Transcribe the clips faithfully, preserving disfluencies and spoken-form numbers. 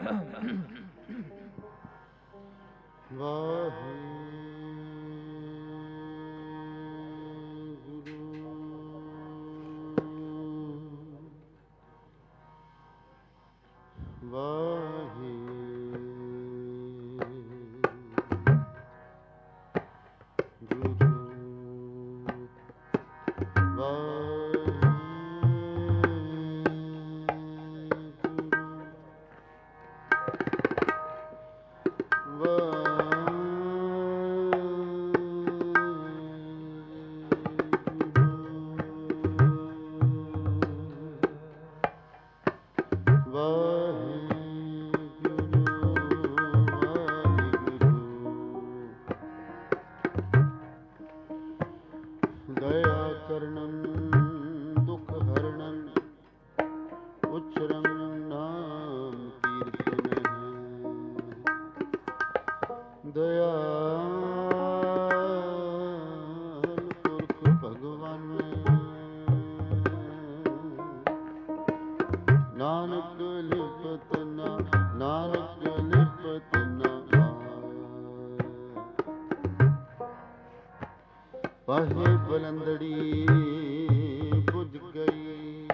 ਪਾਹੇ ਬਲੰਦੜੀ ਬੁਝ ਗਈ,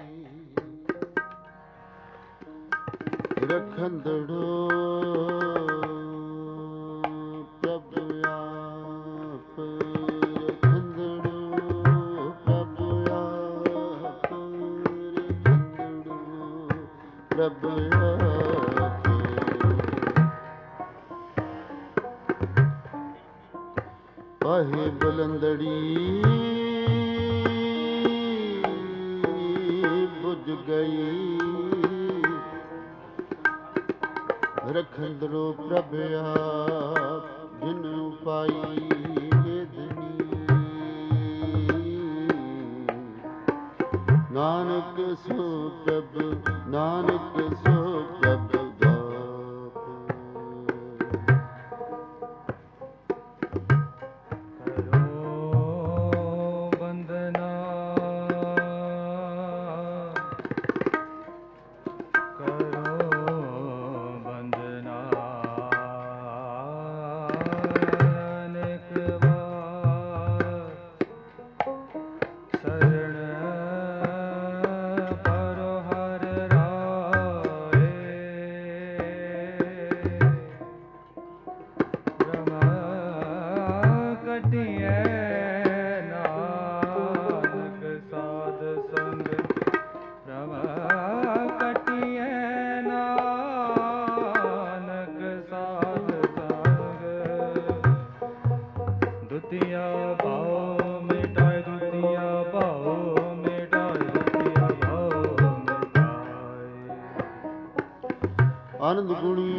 ਰਖੰਦੜੋ ਪ੍ਰਭ ਆਪ, ਰਖੰਦੜੋ ਪ੍ਰਭ ਆਪ, ਰਖੰਦੜੋ ਪ੍ਰਭ ਆਪ। ਪਾਹੇ ਬਲੰਦੜੀ ਬੁਝ ਗਈ, ਰਖੰਦੜੋ ਪ੍ਰਭ ਆਪ, ਜਿਨ ਉਪਾਈ ਵੇਦਨੀ। ਨਾਨਕ ਸੋ ਪ੍ਰਭ, ਨਾਨਕ ਸੋ ਪ੍ਰਭ ਆਨੰਦ ਗੁਣੀ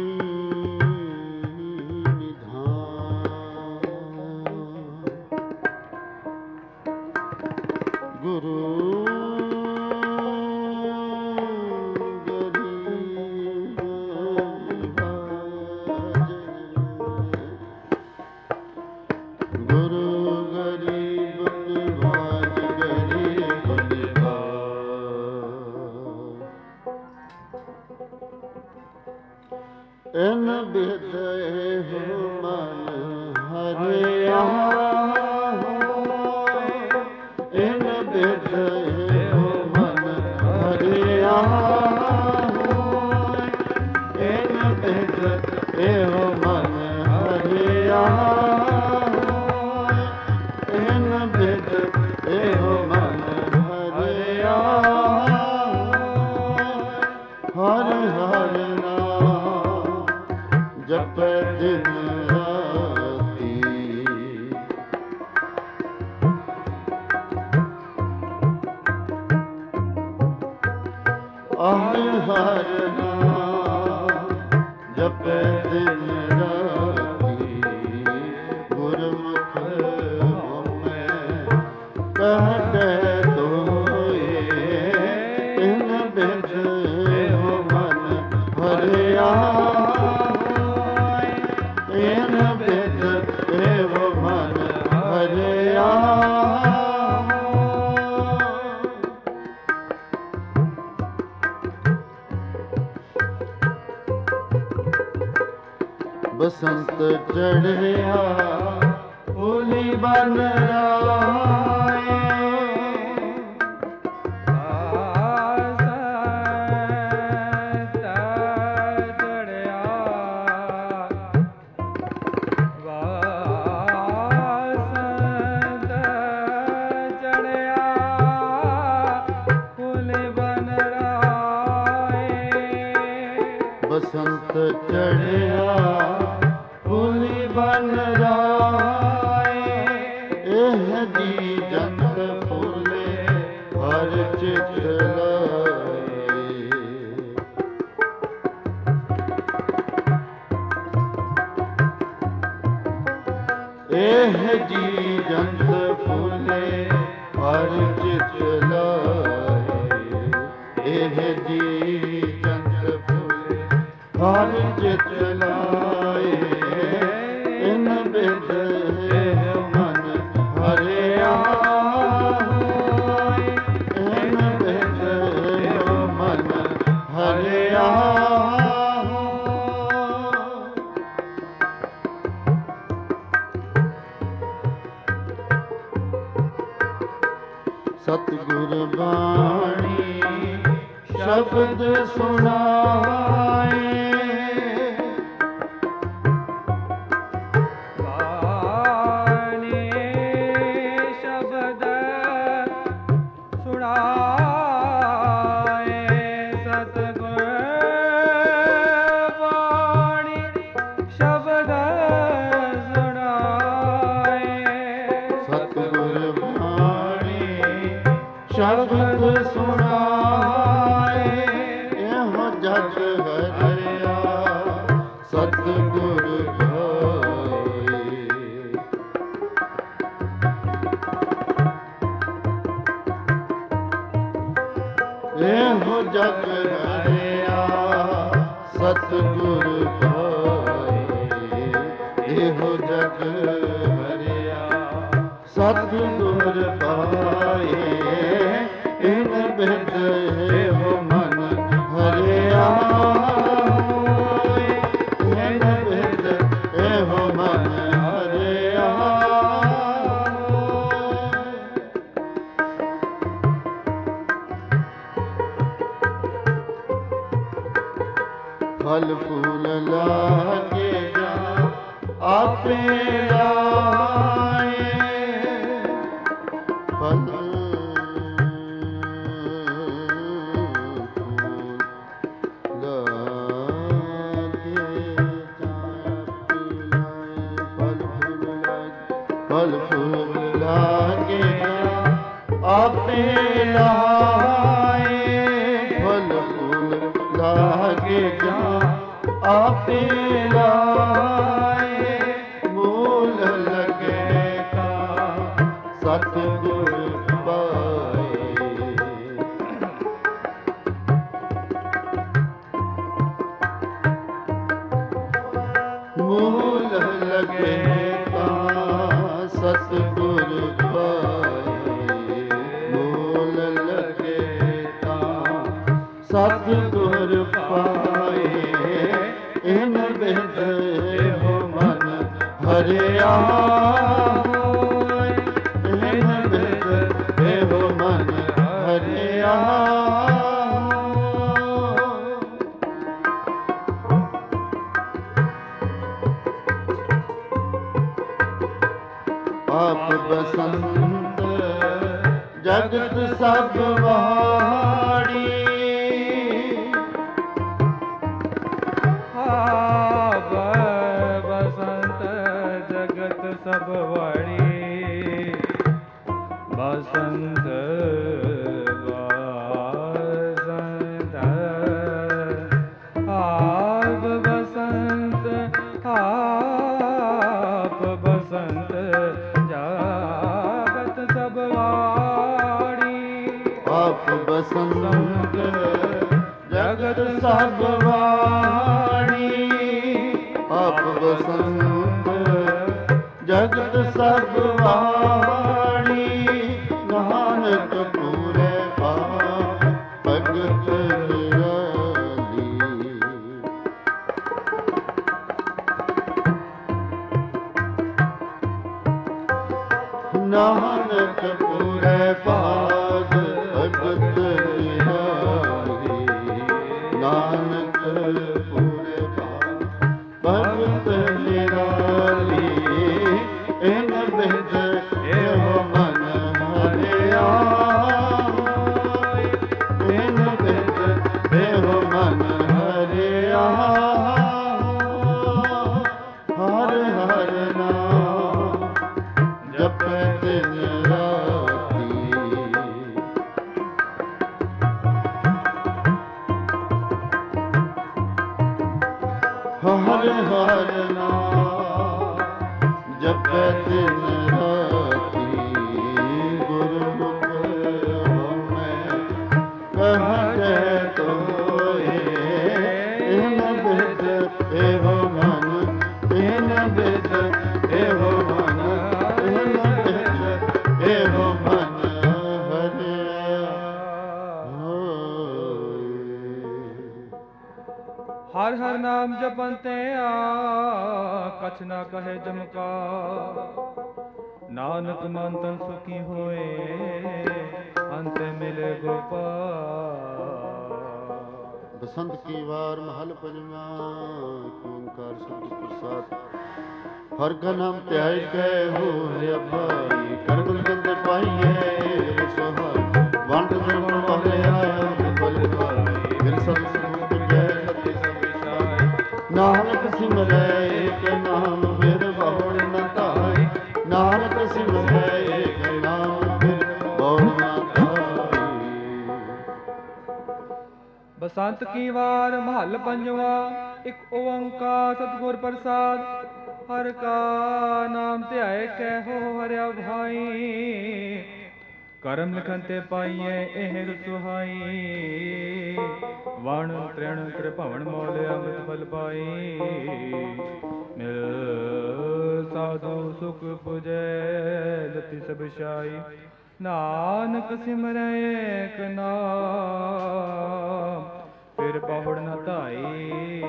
ਨਿਧਾਨ। ਗੁਰੂ ਗਰੀਬ ਨਿਵਾਜ, ਗੁਰੂ ਗਰੀਬ ਨਿਵਾਜ, ਗਰੀਬ ਨਿਵਾਜ। ਇਨ ਬਿਦ ਹੋ ਮਨ ਹਰਿਆ ਹੋਇ, ਇਨ ਬਿਦ ਹੋ ਮਨ ਹਰਿਆ ਹੋਇ, ਇਨ ਬਿਦ ਹੋ ਮਨ ਹਰਿਆ ਹੋਇ, ਇਨ ਬਿਦ ਹੋ ਮਨ ਹਰਿਆ ਹੋਇ। ਹਰਿ ਹਰਿ ਜਪੈ ਦਿਨ ਰਾਤੀ, ਹਰਿ ਹਰਿ ਨਾਮ ਜਪੈ ਦਿਨ ਰਾਤੀ। ਗੁਰਮੁਖ ਹਉਮੈ ਕਾਢੈ ਧੋਏ, ਇਨ ਬਿਧ ਹੋ ਮਨ ਹਰਿਆ, ਇਨ ਬਿਧ ਹੋ ਮਨ ਹਰਿਆ। ਬਸੰਤ ਚੜਿਆ ਫੁੱਲੀ ਬਨ ਰਾਏ ਬਸੰਤ ਚੜਿਆ ਫੁੱਲੀ ਬਨ ਰਾਏ ਇਹ ਜੀ ਜੰਤ ਫੁੱਲੇ ਹਰ ਚਿਤ ਲਾਏ ਇਹ ਜੀ ਜੰਤ ਫੁੱਲੇ ਹਰ ਚਿਤ ਲਾਏ ਇਹ ਜੀ ਹਰ ਚਿਤ ਲਾਏ ਇਨ ਬਿਦ ਮਨ ਹਰਿਆ ਹੋਇ ਇਨ ਬਿਦ ਮਨ ਹਰਿਆ ਸਤਿਗੁਰ ਬਾਣੀ ਸ਼ਬਦ ਸੁਣਾਏ ਸ਼ਬਦ ਸੁਣਾਏ ਇਹੋ ਜਗ ਹਰਿਆ ਸਤਿਗੁਰ ਭਾਏ ਇਹੋ ਜਗ ਹਰਿਆ ਸਤਿਗੁਰ ਭਾਏ ਇਹੋ ਜਗ ਹਰਿਆ ਸਤਿਗੁਰ ਭਾਏ ਇਨ ਬਿਦ ਇਹੋ ਮਨ ਹਰਿਆ ਹੋਇ ਇਨ ਬਿਦ ਇਹੋ ਮਨ ਹਰਿਆ ਫਲ ਫੂਲ ਲਾਗੇ ਜਾ ਆਪੇ ਲਾਏ ਫਲ ਫਲ ਫੂਲ ਲਾਗੇ ਆਪੇ ਲਾਏ ਫਲ ਫੂਲ ਲਾਗੇ ਜਾ ਆਪੇ ਲਾਏ ਮੂਲ ਲਗੇ ਤਾ ਸਤਿਗੁਰ ਪਾਏ ਮੂਲ ਲਗੇ ਸਤਿਗੁਰ ਪਾਏ ਮੂਲ ਲਗੇ ਤਾਂ ਸਤਿਗੁਰ ਪਾਏ ਇਨ ਬਿਦ ਇਹੋ ਮਨ ਹਰਿਆ ਹੋਇ ਇਨ ਬਿਦ ਇਹੋ ਮਨ ਹਰਿਆ ਆਪ ਬਸੰਤ ਜਗਤ ਸਭ ਵਾੜੀ ਆਪ ਬਸੰਤ ਜਗਤ ਸਭ ਵਾੜੀ ਬਸੰਤ ਬਸੰਤ ਆਪ ਬਸੰਤ ਆਪ ਬਸੰਤ ਆਪ ਬਸੰਤ ਜਗਤ ਸਭ ਵਾੜੀ ਆਪ ਬਸੰਤ ਜਗਤ ਸਭ ਵਾੜੀ ਨਾਨਕ ਪੂਰੇ ਪਾਪ ਭਗਤ ਨਿਰਾਲੀ ਹਰ ਨਾਮ ਜਪੈ ਦਿਨ ਰਾਤੀ ਗੁਰਮੁਖ ਹਉਮੈ ਕਹਾਂ ਜੈ ਤੋਏ ਇਨ ਬਿਦ ਇਹੋ ਮਨ ਇਨ ਬਿਦ ਇਹੋ ਮਨ ਇਨ ਬਿਦ ਇਹੋ ਮਨ ਹਰ ਹਰ ਨਾਮ ਜਪੰਤੇ ਆ ਕਛ ਨਾ ਕਹੇ ਜਮਕਾ ਨਾਨਕ ਮਨ ਤਨ ਸੁਖੀ ਹੋਏ ਅੰਤ ਮਿਲੇ ਗੋਪਾਲ। ਬਸੰਤ ਕੀ ਵਾਰ ਮਹਲ ਪੰਜਵਾ ਓੰਕਾਰ ਸਤਿ ਪ੍ਰਸਾਦ ਹਰ ਕਾ ਨਾਮ ਧਿਆਇ ਕੈ ਹੋਇ ਭਾਈ ਕਰ ਗੁਣ ਗੰਦੇ ਪਾਈਏ ਸੁਹਾਈ ਵੰਡ ਜਨ ਪਹਲੇ ਆਇਆ ਬਲ ਭਾਈ ਫਿਰ ਸਭ ਸੁਖ ਜੈ ਲਤੀ ਨਾਨਕ ਸਿਮਰੈ ਏਕ ਨਾਮ ਫਿਰ ਬਹੁੜ ਨ ਧਾਈ ਨਾਨਕ ਸਿਮਰੈ ਏਕ ਨਾਮ ਫਿਰ ਬਹੁੜ ਨ ਧਾਈ। ਬਸੰਤ ਕੀ ਵਾਰ ਮਹੱਲ ਪੰਜਵਾ ਇੱਕ ਓੰਕਾਰ ਸਤਿਗੁਰ ਪ੍ਰਸਾਦ ਹਰ ਕਾ ਨਾਮ ਧਿਆਏ ਕਹਿਓ ਹਰਿਆ ਭਾਈ ਕਰਮ ਲਿਖਨ ਤੇ ਪਾਈਏ ਇਹ ਸੁਹਾਈ ਵਣ ਤ੍ਰਿਣ ਤ੍ਰਿਭਵਨ ਮੋਲ ਅੰਮ੍ਰਿਤ ਫਲ ਪਾਈ ਮਿਲ ਸਾਧੂ ਸੁਖ ਪੁਜੈ ਲਤੀ ਸਭ ਛਾਈ ਨਾਨਕ ਸਿਮਰੈ ਏਕ ਨਾਮ ਫਿਰ ਬਹੁੜ ਨ ਧਾਈ।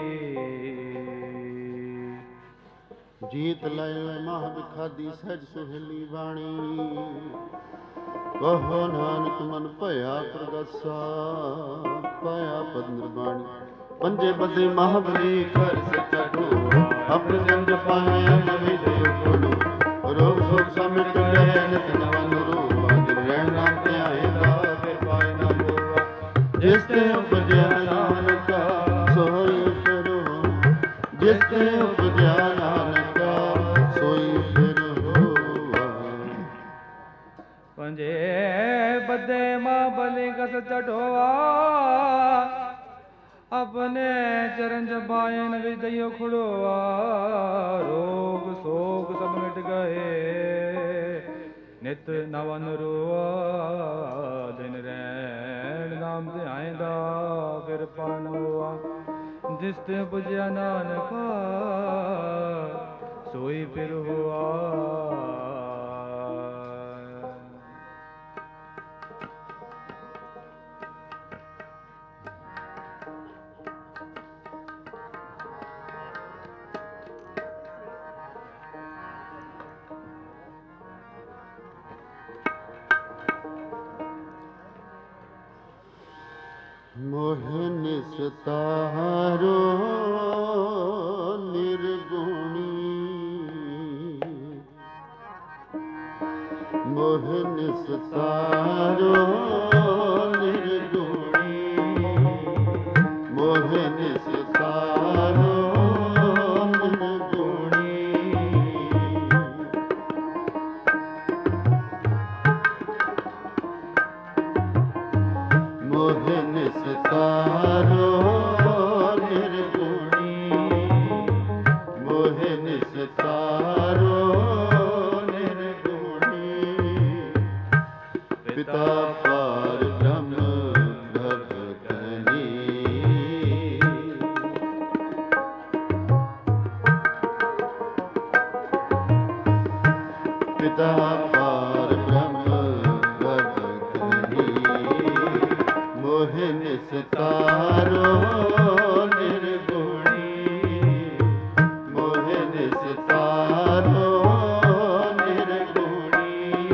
ਜੀਤ ਲਇ ਮਹ ਬਿਖਾਦੀ ਸਹਿਜ ਸੁਹੇਲੀ ਬਾਣੀ ਕਹੋ ਨਾਨਕ ਮਨ ਭਇਆ ਪ੍ਰਗਾਸਾ ਪਾਇਆ ਪਦ ਨਿਰਵਾਣੀ ਪੰਜੇ ਬੱਦੇ ਮਹਾਬਲੀ ਕਰ ਸੱਚਾ ਢੋ ਆਪਣੇ ਜੰਗ ਪਾਏ ਨਵੀ ਦੇ ਕੋਲੋ ਰੋਗ ਸੋਗ ਸਮਿਟ ਗਏ ਨਿਤ ਨਵਨ ਰੂਪ ਅਜ ਰਹਿਣ ਨਾਮ ਤੇ ਆਏਗਾ ਫਿਰ ਪਾਏ ਨਾ ਹੋਆ ਜਿਸ ਤੇ ਉਪਜਿਆ ਨਾਨਕਾ ਸੋਈ ਫਿਰੋ ਜਿਸ ਤੇ ਉਪਜਿਆ ਨਾਨਕਾ ਸੋਈ ਫਿਰੋ। ਪੰਜੇ ਬੱਦੇ ਮਾਂ ਬਲੀ ਕਸ ਚਟੋਆ ਆਪਣੇ ਚਰਨ ਜਬਾਇਨ ਵਿੱਚ ਦਈਓ ਖੜੋਆ ਰੋਗ ਸੋਗ ਸਭ ਮਿਟ ਗਏ ਨਿਤ ਨਵਨ ਰੋਆ ਦਿਨ ਰਹਿਣ ਨਾਮ ਧਿਆਇਂਦਾ ਫਿਰ ਪਾਣ ਹੋਆ ਜਿਸ ਤੇ ਪੁਜਿਆ ਨਾਨਕਾ ਸੋਈ ਫਿਰ ਹੋਆ। ਮੋਹ ਨਿਸਤਾਰੋ ਨਿਰਗੁਣੀ ਮੋਹ ਨਿਸਤਾਰੋ ਨਿਰਗੁਣੀ ਮੋਹ ਨਿਸਤਾਰੋ ਨਿਸਤਾਰੋ ਨਿਰਗੁਣੀ ਮੋਹ ਨਿਸਤਾਰੋ ਨਿਰਗੁਣੀ ਪਿਤਾ ਪਾਰ ਬ੍ਰਹਮ ਭਗਤਨੀ ਪਿਤਾ ਪਾਰ ਬ੍ਰਹਮ ਮੋਹ ਨਿਸਤਾਰੋ ਨਿਰਗੁਣੀ ਮੋਹ ਨਿਸਤਾਰੋ ਨਿਰਗੁਣੀ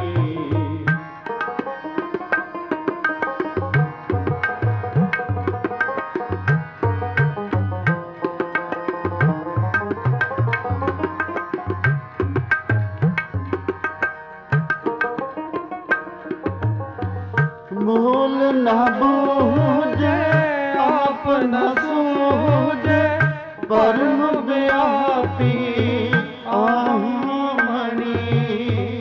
ਮੂਲ ਨਾ ਬੂਝੇ ਆਪ ਨ ਸੂਝੇ ਪਰਮ ਵਿਆਪੀ ਆਮਣੀ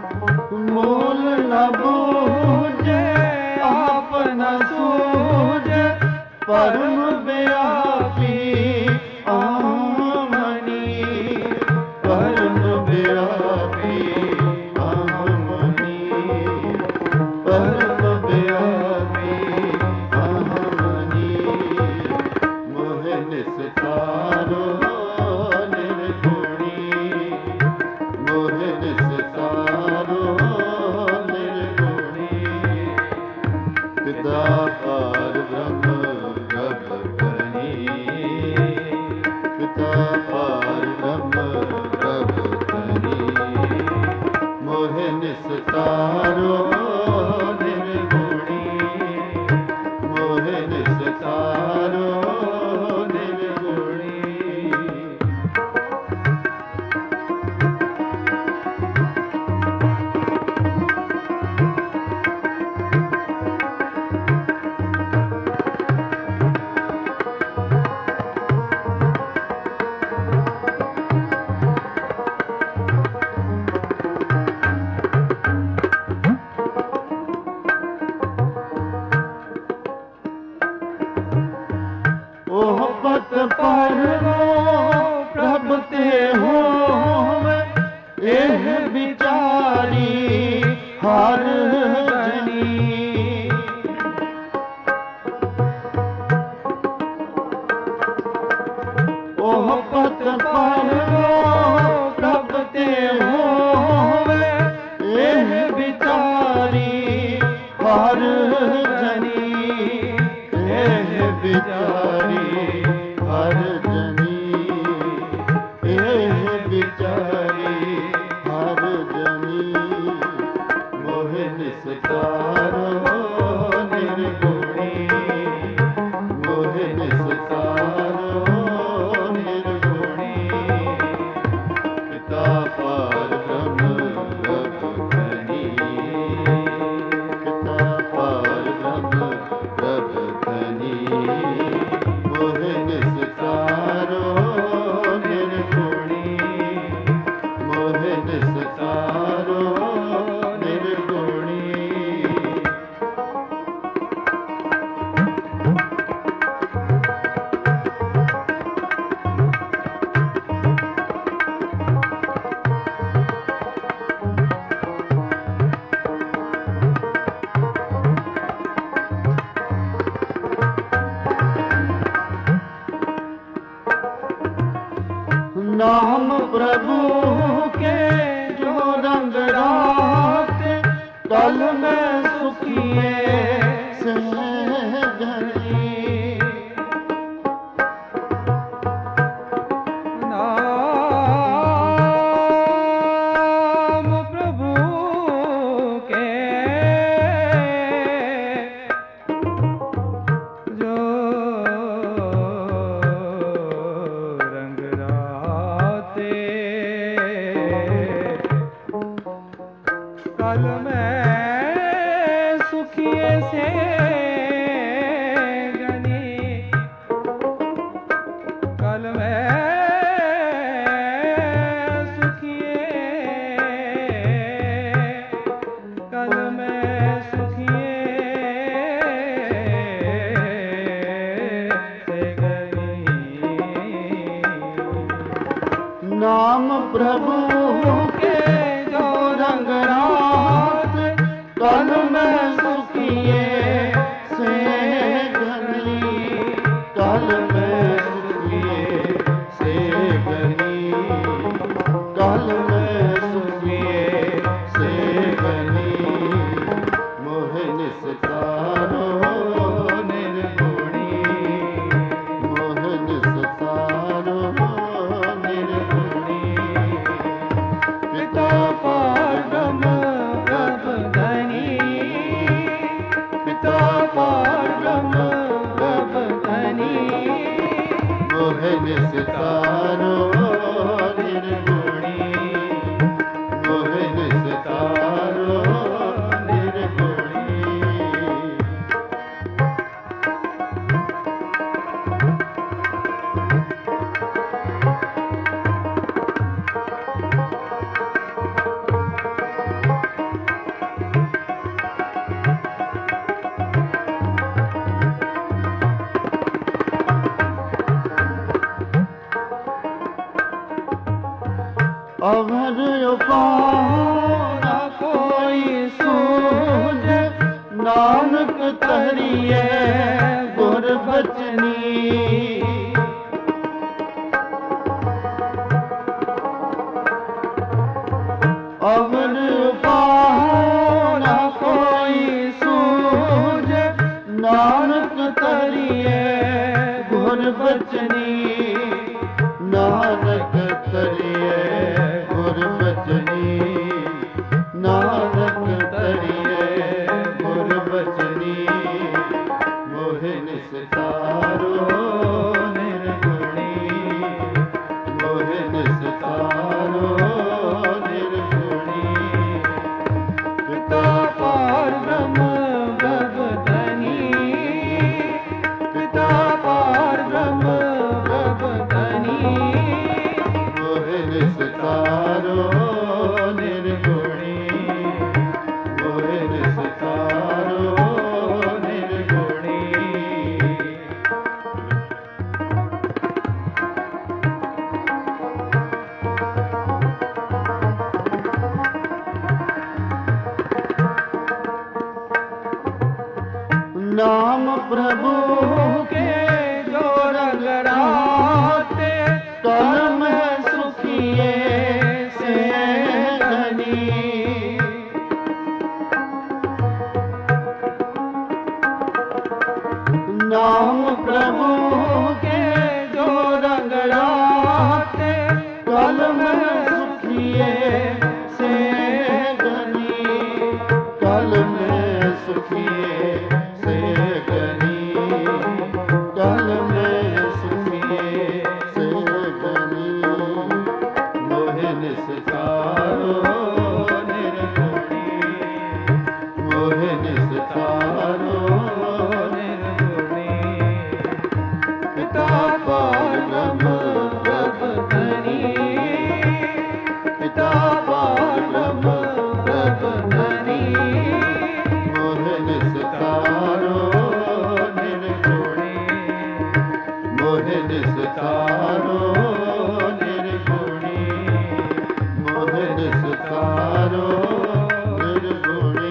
ਮੂਲ ਨ ਬੂਝੇ ਆਪ ਨ ਸੂਝੇ परम व्यापी आमनी, परम व्यापी आमनी, परम व्यापी आमनी। मोहे निस्तारो निर्गुणी, मोहे निस्तारो निर्गुणी। पिता पार ब्रह्म प्रभ धनी, पिता पार ब्रह्म प्रभ धनी। मोहे निस्तारो निर्गुणी, मोहे निस्तारो निर्गुणी। ओह पत पर प्रभ ते होवे, एह विचारी हर जनी। ओह पत पर प्रभ ते होवे, एह विचारी हर जनी। एह विचारी हर जनी, एह विचारी हर जनी। मोहे निस्तारो निर्गुणी, मोहे निस्तारो निर्गुणी। पिता पार ब्रह्म प्रभ धनी, पिता पार ब्रह्म प्रभ धनी। मोहे निस्तारो निर्गुणी, मोहे निस्तारो निर्गुणी। नाम प्रभु के जो रंग राते, कल में सुखिए से जनी। नाम प्रभु के जो रंग राते, कल में सुखिए से गनी। कल में सुखिए, कल में सुखिए से गनी। नाम प्रभु के जो रंग रात, कल में सुखिए ਤਰੀਏ ਗੁਰ ਬਚਨੀ। ਅਵਰ ਪਾਹੁ ਨਾ ਕੋਈ ਸੂਝੇ, ਨਾਨਕ ਤਰੀਏ ਗੁਰ ਬਚਨੀ। ਨਾਨਕ ਤਰੀਏ ਗੁਰ ਬਚਨੀ, ਨਾਨਕ ਤਰੀਏ ਗੁਰ ਬਚਨੀ। ਮੋਹਿ ਨਿਸਤਾਰੋ ਨਿਰਗੁਣੀ, ਮੋਹਿ ਨਿਸਤਾਰੋ ਨਿਰਗੁਣੀ। ਪਿਤਾ ਪਾਰ ਬ੍ਰਹਮ ਪ੍ਰਭਧਨੀ, ਪਿਤਾ ਪਾਰ ਬ੍ਰਹਮ ਪ੍ਰਭਧਨੀ। ਮੋਹਿ ਨਿਸਤਾਰੋ ਨਿਰਗੁਣੀ, ਮੋਹਿ ਨਿਸਤਾਰੋ ਨਿਰਗੁਣੀ। नाम प्रभु के जो रंग राते, कर्म सुखिए से धनी। नाम प्रभु के जो रंग राते, कर्म सुखिए से धनी। कर्म सुखिए से गनी, कल में सुखिए से गनी। मोहि निस्तारो निर्गुणी, मोहि निस्तारो निर्गुणी। पिता पार ब्रह्म प्रभधनी, पिता पार ब्रह्म प्रभधनी। मोहि निस्तारो निर्गुणी, मोहि निस्तारो निर्गुणी, मोहि निस्तारो निर्गुणी।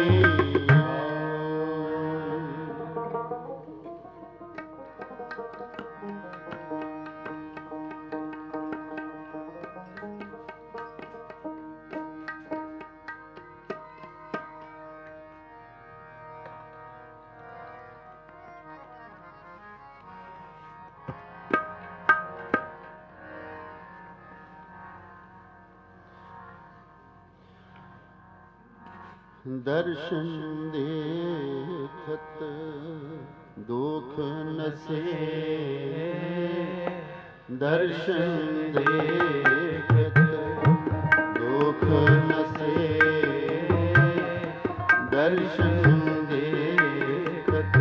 दर्शन देखत दुख नसे, दर्शन देखत दुख नसे। दर्शन देखत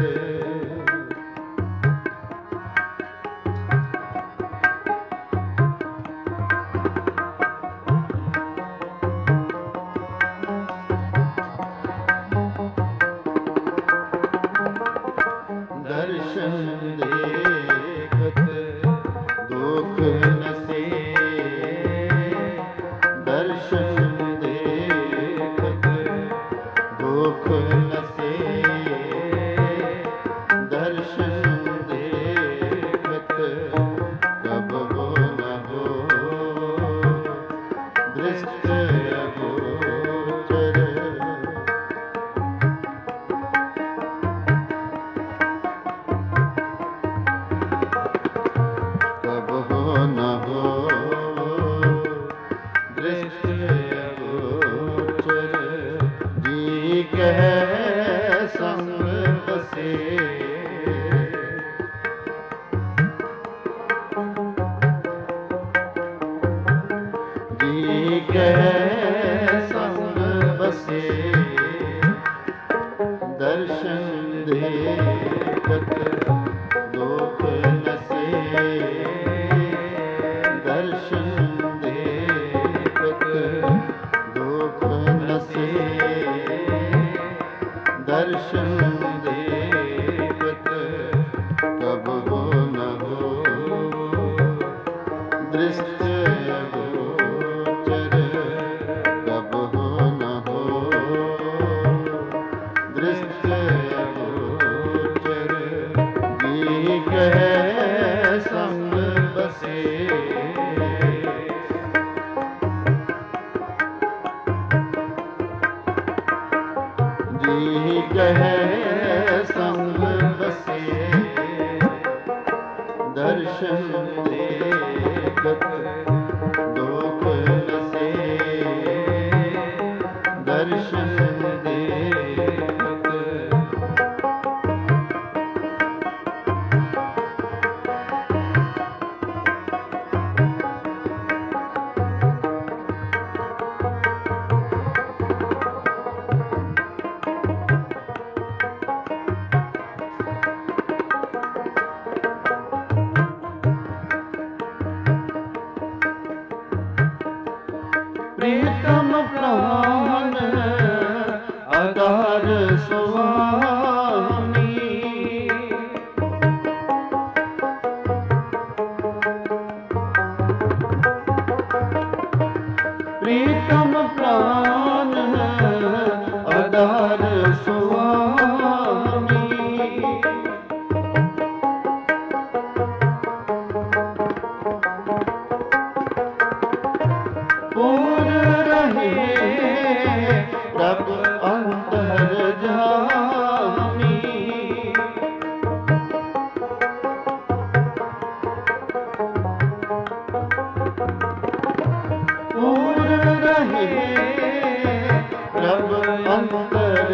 दर्शन देखत दुख नसे, दर्शन देखत दुख नसे। दर्शन देखत कब हो न हो दृष्ट अगोचर। न हो दृष्ट अगोचर। जी कह संग बसे, जी कह संग बसे। दर्शन देखत दुख नसे, दर्शन देखत दुख नसे। दर्शन देखत ਜੀ ਕਹੈ ਸੰਗ ਬਸੇ ਦਰਸ਼ਨ ਦੇਖਤ ਦੁਖ ਨਸੇ ਦਰਸ਼ਨ ਦੇਖਤ ਪ੍ਰੀਤਮ ਪ੍ਰਾਨ ਆਧਾਰ ਸੁਆਮੀ ਪ੍ਰੀਤਮ ਪ੍ਰਾਨ ਆਧਾਰ ਸੁਆਮੀ ਪ੍ਰਭ ਅੰਤਰ ਜਾਮੀ ਪੂਰ ਰਹੇ ਪ੍ਰਭ ਅੰਤਰ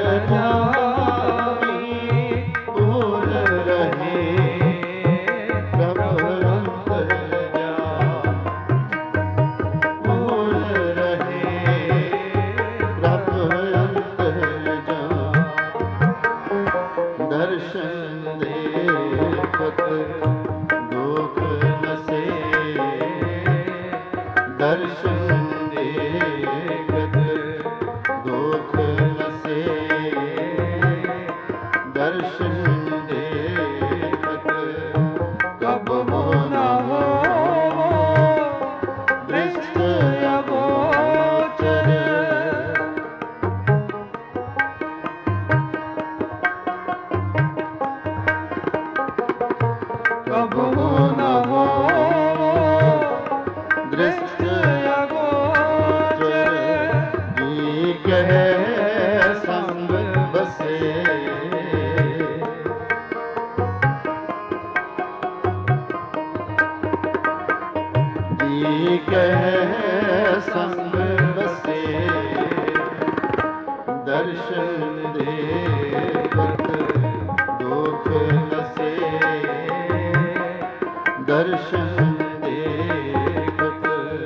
ਜਾਮੀ ਪੂਰ ਰਹੇ ਪ੍ਰਭ ਅੰਤਰ ਜਾਮੀ ਪੂਰ ਰਹੇ ਪ੍ਰਭ ਅੰਤਰ ਜਾਮੀ ਦਰਸ਼ਨ ਦੇਖਤ ਦੁਖ ਨਸੇ ਦਰਸ਼ਨ ਦੇਖਤ ਦੁਖ ਨਸੇ ਦਰਸ਼ਨ ਦੇਖਤ ਕਬ ਮੋ ਨ ਹੋਵੋ ਦ੍ਰਿਸ਼ਟ ਅਗੋਚਰ ਕਬ ਮੋ ਨ ਹੋਵੋ ਦ੍ਰਿਸ਼ਟ ਅਗੋਚਰ ਜੀ ਕਹੈ ਸੰਗ ਬਸੇ ਜੀ ਕਹੈ ਸੰਗ ਬਸੇ ਦਰਸ਼ਨ ਦੇਖਤ ਦੁਖ ਨਸੇ ਦਰਸ਼ਨ ਦੇਖਤ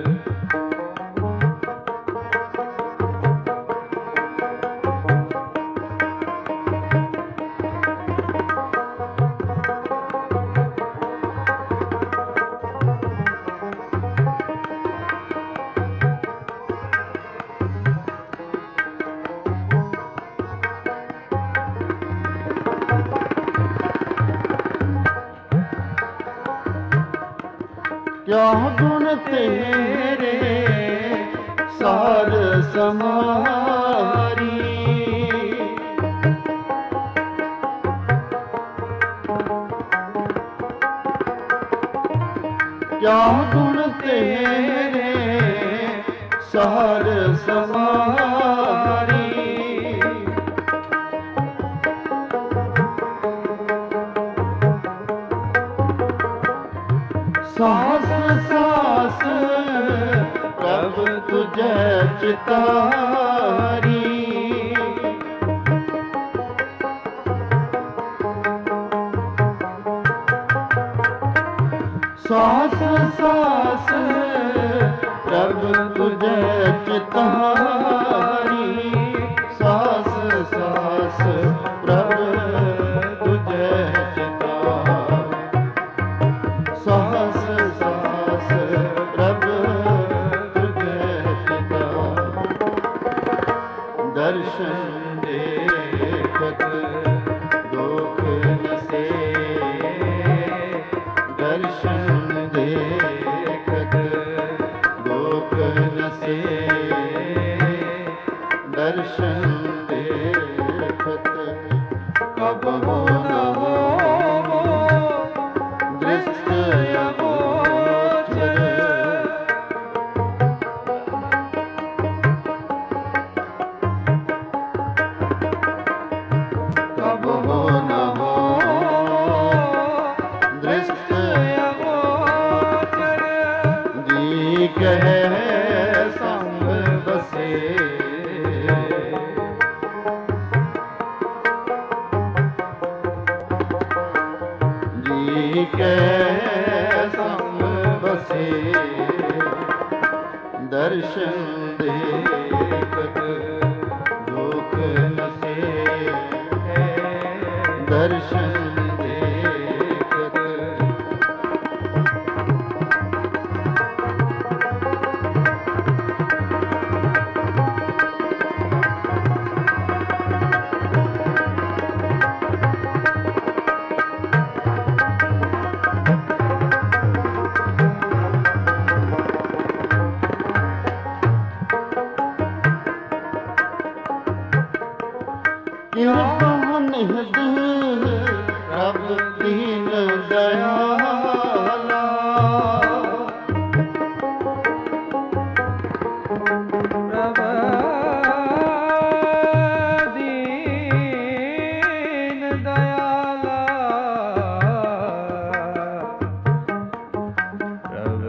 ਕਿਆ ਗੁਣ ਤੇਰੇ ਸਾਰ ਸਮਾਰੀ ਕਿਆ ਗੁਣ ਤੇਰੇ ਸਾਰ ਸਮਾਰੀ ਸਾਸ ਸਾਸ ਪ੍ਰਭ ਤੁਝੈ ਚਿਤਾਰੀ ਸਾਸ ਸਾਸ ਪ੍ਰਭ ਤੁਝੈ ਚਿਤਾਰੀ ਸਾਸ ਸਾਸ ਪ੍ਰਭ ਤੁਝੈ ਚਿਤਾਰੀ ਸਾਸ ਸਾਸ ਪ੍ਰਭ ਤੁਝੈ ਚਿਤਾਰੀ ਦਰਸ਼ਨ ਦੇਖਤ ਦੁਖ ਨਸੇ ਦਰਸ਼ਨ ਦੇਖਤ ਦੁਖ ਨਸੇ ਦਰਸ਼ਨ ਦੇਖਤ ਕਬ ਹੋ ਨ ਹੋਵੋ ਦ੍ਰਿਸ਼ਟ ਅਗੋਚਰ ਜੀ ਕੈ ਸੰਗ ਬਸੇ ਦਰਸ਼ਨ ਦੇਖਤ ਦੁਖ ਨਸੇ ਦਰਸ਼ਨ ਦੇਖਤ ਕਿਰਪਾ ਨਿਹਤ ਰੱਬ ਦੀਨ ਦਇਆਲਾ ਪ੍ਰਭ ਦੀਨ ਦਇਆਲਾ ਪ੍ਰਭ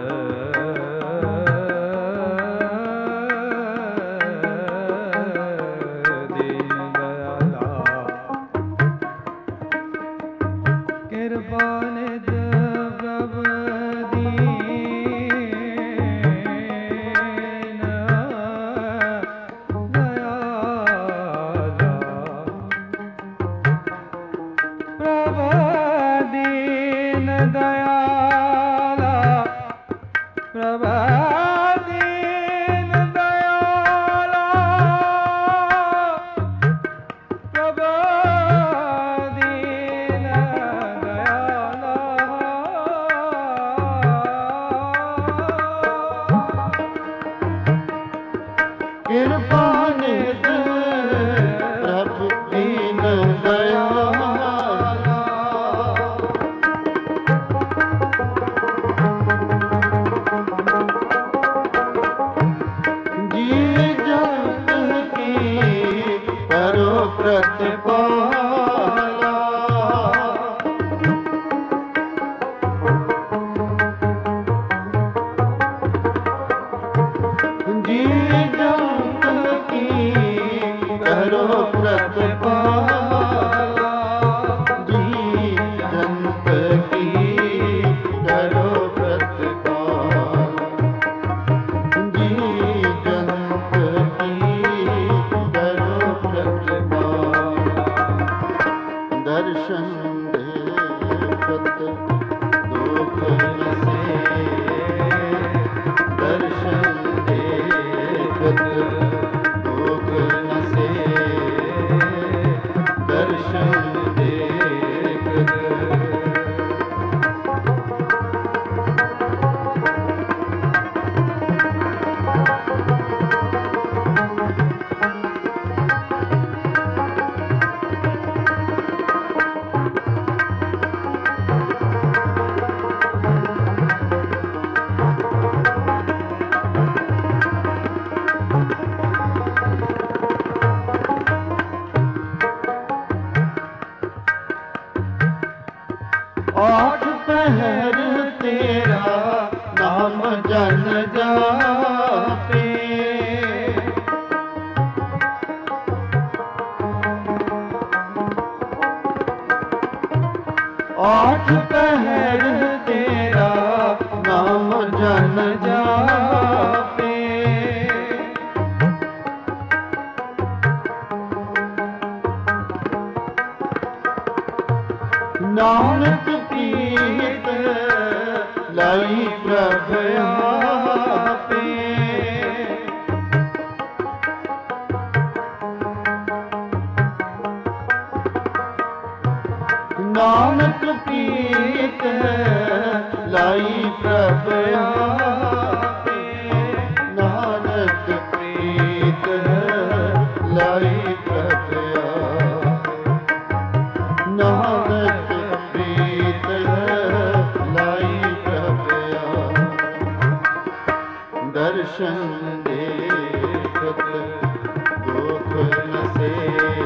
ਕਿਰਪਾਨਿਧ ਪ੍ਰਭ ਦੀਨ ਦਇਆਲਾ ਪ੍ਰਭ ਦੀਨ ਦਇਆਲਾ ਪ੍ਰਭ ਦੀਨ ਦਇਆਲਾ ਪ੍ਰਭ ਦੀਨ ਕਿਰਪਾ ਨਿਧ ਪ੍ਰਭ ਦੀਨ ਦਇਆਲਾ ਜੀ ਜਗਤ ਕੀ ਕਰੋ ਪ੍ਰਤਿਪਾਲਾ ਜੀ ਜਗਤ ਕੀ ਕਰੋ ਪ੍ਰਤਿਪਾਲਾ ਜੀ ਜਗਤ ਕੀ ਕਰੋ ਪ੍ਰਤਿਪਾਲਾ ਜੀ ਜਗਤ ਕੀ ਕਰੋ ਪ੍ਰਤਿਪਾਲਾ ਦਰਸ਼ਨ ਦੇਖਤ ਦੁਖ ਨਸੇ ਦਰਸ਼ਨ ਦੇਖਤ ਦੁਖ ਨਸੇ ਦਰਸ਼ਨ ਦੇਖਤ ਆਠ ਪਹਿਰ ਤੇਰਾ ਨਾਮ ਜਨ ਜਾਪੇ ਆਠ ਪਹਿਰ ਤੇਰਾ ਨਾਮ ਜਨ ਜਾਪੇ ਨਾਨਕ ਪ੍ਰੀਤ ਲਈ ਪ੍ਰਭ ਆਪੇ ਨਾਨਕ ਪ੍ਰੀਤ ਲਈ ਪ੍ਰਭ ਆਪੇ ਨਾਨਕ ਪ੍ਰੀਤ ਲਈ ਪ੍ਰਭ ਆਪੇ ਨਾਨਕ ਪ੍ਰੀਤ ਲਈ ਪ੍ਰਭ ਆਪੇ ਦਰਸ਼ਨ ਦੇਖਤ ਦੁਖ ਨਸੇ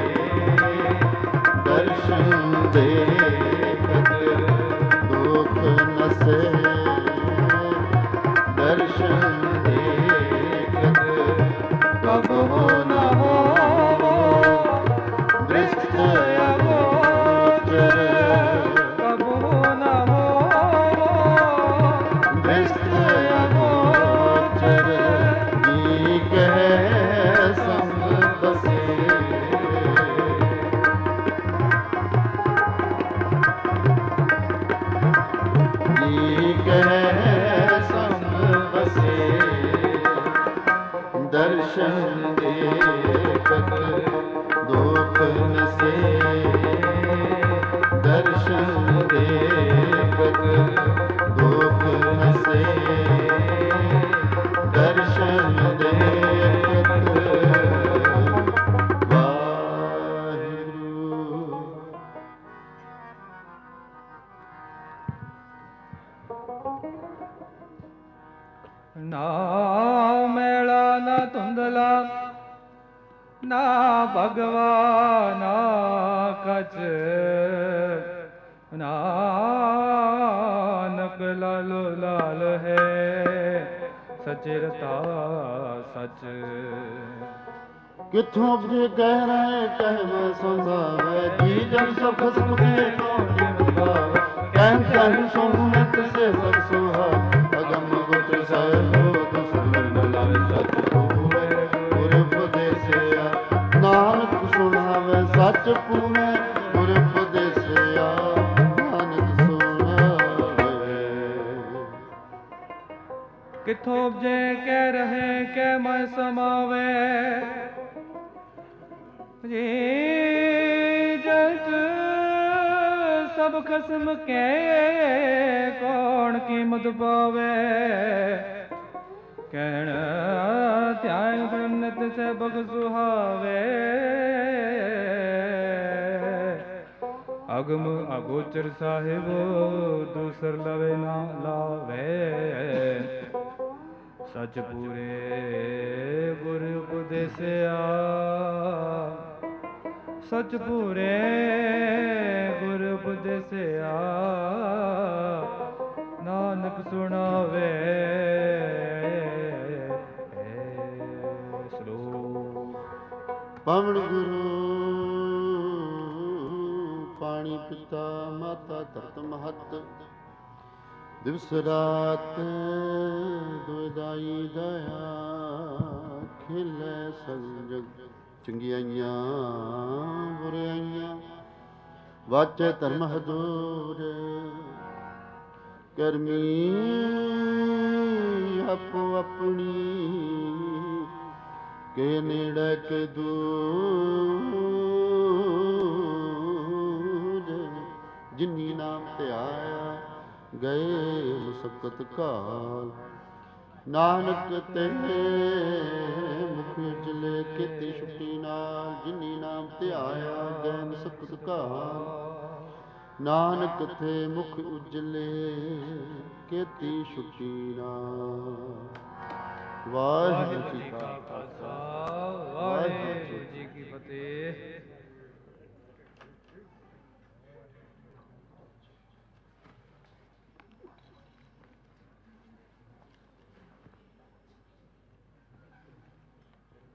ਦਰਸ਼ਨ ਦੇਖਤ ਦੁਖ ਨਸੇ ਦਰਸ਼ਨ ਦੇਖਤ ਦੇਖਤ ਦੁਖ ਨਸੇ ਦਰਸ਼ਨ ਦੇਖਤ ਦੁਖ ਨਸੇ ਦਰਸ਼ਨ ਦੇਖਤ ਵਾਹਿਗੁਰੂ। ਨਾ ਮੈਲਾ ਨਾ ਧੁੰਦਲਾ ਨਾ ਭਗਵਾ ਨਾ ਕਛ ਨਾਨਕ ਲਾਲੋ ਲਾਲ ਹੈ ਸਚੇ ਰਤਾ ਸਚ। ਕਿੱਥੋਂ ਉਪਜੇ ਕਹਿ ਰਹੇ ਕਹਿ ਮੈਂ ਸੰਭਾਵੈ ਜੀ ਜਨ ਸਭ ਖਸਮ ਕੇ ਕੌਣ ਜਿਨ ਭਾਵੈ ਕਹਿ ਕਹਿ ਸੁਮਤ ਸੇ ਸਭ ਸੁਹਾ ਅਗਮ ਗੁਟ ਸਾਹਿਬੋ ਦਸਨ ਲਾਲ ਸਚ ਹੋਵੇ ਗੁਰ ਉਪਦੇਸਿਆ ਨਾਨਕ ਸੁਣਾਵੇ ਸਚ ਪੂਵੇ ਗੁਰ ਉਪਦੇਸਿਆ ਨਾਨਕ ਸੁਣਾਵੇ। ਕਿੱਥੋਂ ਉਪਜੇ ਕਹਿ ਰਹੇ ਕਹਿ ਮੈਂ ਸਮਾਵੇ ਜੀ ਜਤ ਸਭ ਖਸਮ ਕੇ ਕੌਣ ਕੀਮਤ ਪਾਵੇ ਕਹਿਣ ਧਿਆਨ ਸੁਨਤ ਸੇ ਬਖ ਸੁਹਾਵੇ ਅਗਮ ਅਗੋਚਰ ਸਾਹਿਬ ਦੂਸਰ ਲਵੇ ਨਾ ਲਾਵੇ ਸਚ ਪੂਰੇ ਗੁਰ ਉਪਦੇਸਿਆ ਸਚ ਪੂਰੇ ਗੁਰ ਉਪਦੇਸਿਆ ਨਾਨਕ ਸੁਣਾਵੇ। ਸਲੋਕ ਪਵਨ ਗੁਰੂ ਪਾਣੀ ਪਿਤਾ ਮਾਤਾ ਧਰਤ ਮਹਤ ਦਿਵਸ ਰਾਤ ਦੁਇਦਾਈ ਦਇਆ ਖਿਲੇ ਸੰਜਗ ਚੰਗਿਆਈਆਂ ਬੁਰਾਈਆਂ ਵਾਚੇ ਧਰਮ ਹਦੂਰ ਕਰਮੀ ਆਪੋ ਆਪਣੀ ਕੇ ਨੇੜੇ ਕੇ ਦੂਰ ਜਿਨੀ ਨਾਮ ਧਿਆਇਆ ਗਏ ਮੁਸਕਤ ਕਾਲ ਨਾਨਕ ਤੇ ਮੁਖ ਉਜਲੇ ਕੀਤੀ ਛੁੱਟੀ ਨਾਲ ਜਿਨੀ ਨਾਮ ਧਿਆਇਆ ਗਏ ਮੁਸਕਤ ਕਾਲ ਨਾਨਕ ਤੇ ਮੁਖ ਉਜਲੇ ਕੀਤੀ ਛੁੱਟੀ ਨਾਲ। ਵਾਹਿਗੁਰੂ ਜੀ ਕਾ